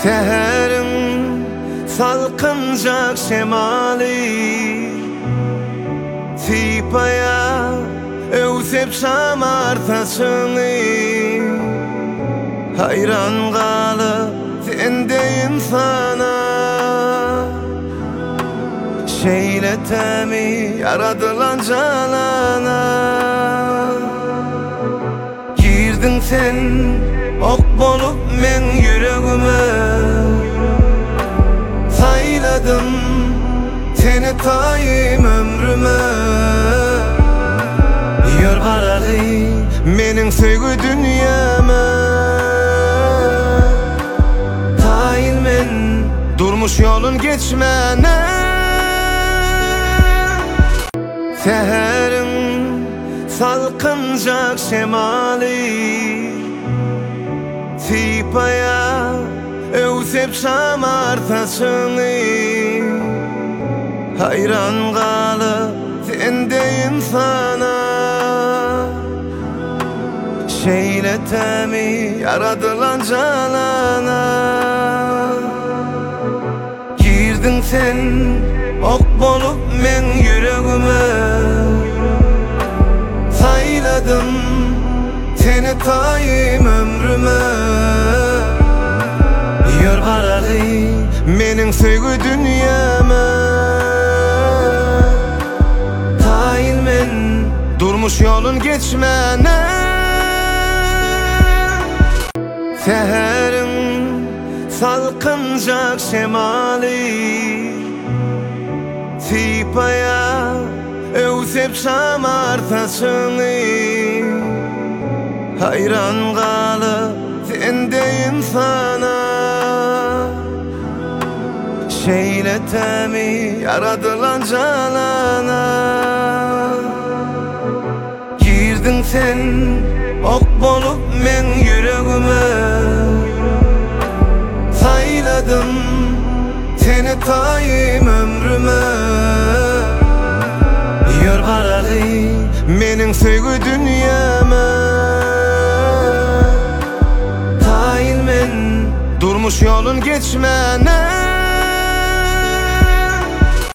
Seherin salkıncak şemali Tipaya evsep şamartasını Hayran kalıp sende insana Şeyletemi yaradılan canana Girdin sen ok bolup men yüreğime Sayladım seni tayim ömrüme Yor karalı menin söygü dünyama Tayin men durmuş yolun geçmene Seherin salkıncak şemali Tipaya evsep şamartasını Hayran kalıp sende insana Şeyletemi yaradılan canana Girdin sen ok bolup men yüreğime Sayladım seni tayim ömrüme Yor karalı menin söygü dünyama Tayin men durmuş yolun geçmene Seherin salkıncak şemali Tipaya evsep şamartasını Hayran kalıp sende insana Şeyletemi yaradılan canana Girdin sen ok bolup men yüreğime Sayladım seni tayim ömrüme Yor karalı menin söygü dünyama Tayin men durmuş yolun geçme